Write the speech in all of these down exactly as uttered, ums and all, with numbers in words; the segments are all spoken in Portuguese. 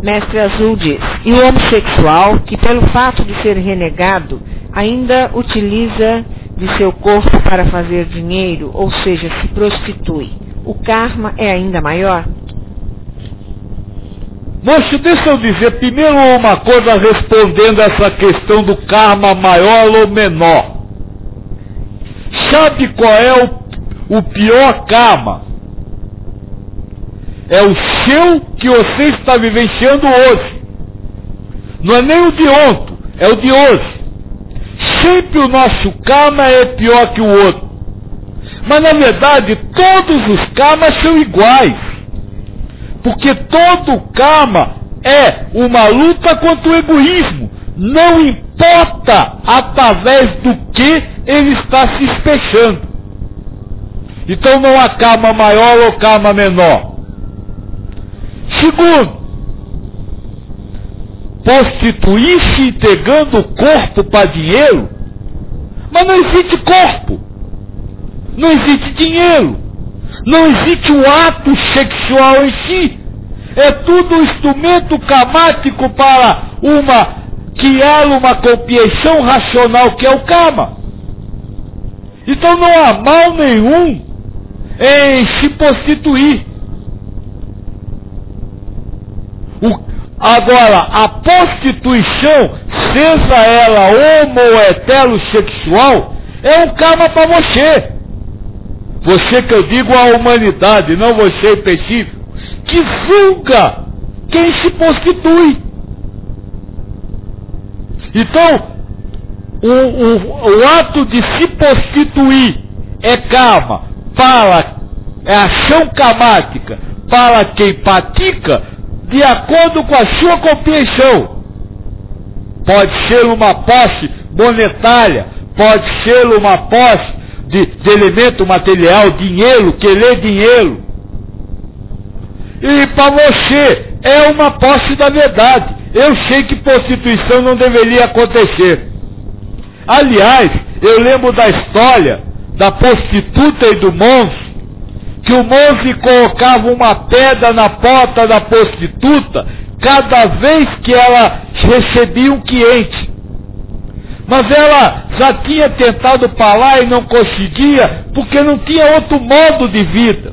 Mestre Azul diz, e o homossexual, que pelo fato de ser renegado, ainda utiliza de seu corpo para fazer dinheiro, ou seja, se prostitui, o karma é ainda maior? Moço, deixa eu dizer primeiro uma coisa respondendo essa questão do karma maior ou menor. Sabe qual é o, o pior karma? É o seu que você está vivenciando hoje. Não é nem o de ontem, é o de hoje. Sempre o nosso karma é pior que o outro. Mas na verdade todos os karmas são iguais. Porque todo karma é uma luta contra o egoísmo. Não importa através do que ele está se espechando. Então não há karma maior ou karma menor. Segundo, prostituir-se entregando o corpo para dinheiro, mas não existe corpo, não existe dinheiro, não existe o ato sexual em si, é tudo um instrumento karmático para uma, criar uma compreensão racional que é o karma. Então não há mal nenhum em se prostituir. O, agora, a prostituição, seja ela homo ou heterossexual, é um karma para você. Você que eu digo a humanidade, não você específico, que julga quem se prostitui. Então, o, o, o ato de se prostituir é karma para, é ação karmática para quem pratica, de acordo com a sua compreensão. Pode ser uma posse monetária, pode ser uma posse de, de elemento material, dinheiro, querer dinheiro. E para você é uma posse da verdade. Eu sei que prostituição não deveria acontecer. Aliás, eu lembro da história da prostituta e do monge, que o monge colocava uma pedra na porta da prostituta cada vez que ela recebia um cliente. Mas ela já tinha tentado falar e não conseguia, porque não tinha outro modo de vida.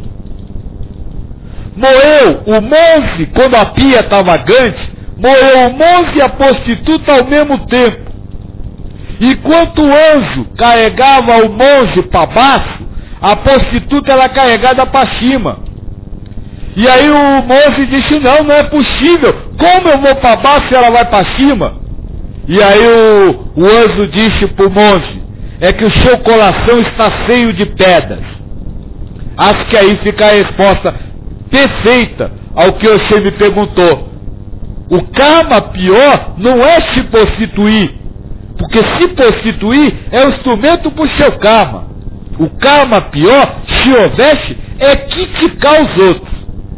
Morreu o monge, quando a pia estava grande, morreu o monge e a prostituta ao mesmo tempo. Enquanto o anjo carregava o monge para baixo, a prostituta era carregada para cima. E aí o monge disse, não, não é possível. Como eu vou para baixo se ela vai para cima? E aí o, o anjo disse para o monge, é que o seu coração está cheio de pedras. Acho que aí fica a resposta perfeita ao que você me perguntou. O karma pior não é se prostituir, porque se prostituir é um instrumento para o seu karma. O karma pior, se houvesse, é criticar os outros.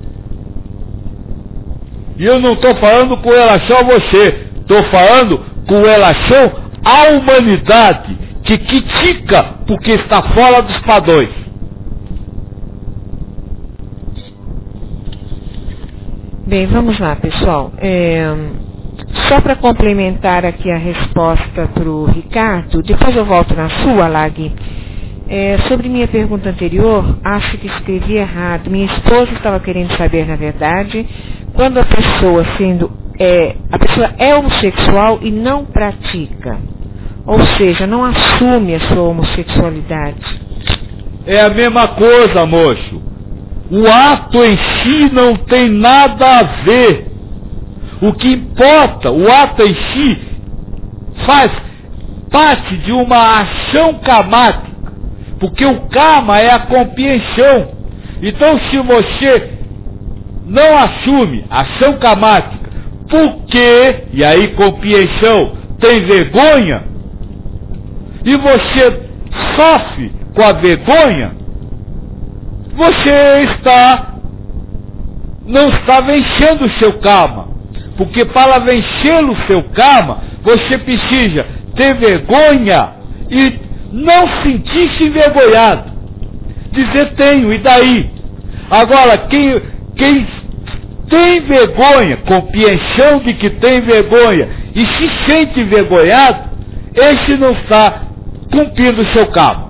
E eu não estou falando com relação a você, estou falando com relação à humanidade, que critica porque está fora dos padrões. Bem, vamos lá, pessoal. É, só para complementar aqui a resposta para o Ricardo, depois eu volto na sua, Lag. É, sobre minha pergunta anterior, acho que escrevi errado. Minha esposa estava querendo saber, na verdade, quando a pessoa sendo é, a pessoa é homossexual e não pratica, ou seja, não assume a sua homossexualidade. É a mesma coisa, moço. O ato em si não tem nada a ver. O que importa, o ato em si faz parte de uma ação karmática. Porque o karma é a compreensão. Então se você não assume ação karmática, porque, e aí compreensão, tem vergonha, e você sofre com a vergonha, você está, não está vencendo o seu karma. Porque para vencer o seu karma, você precisa ter vergonha e não sentir-se envergonhado. Dizer tenho, e daí? Agora, quem, quem tem vergonha, compreensão de que tem vergonha, e se sente envergonhado, este não está cumprindo o seu cabo.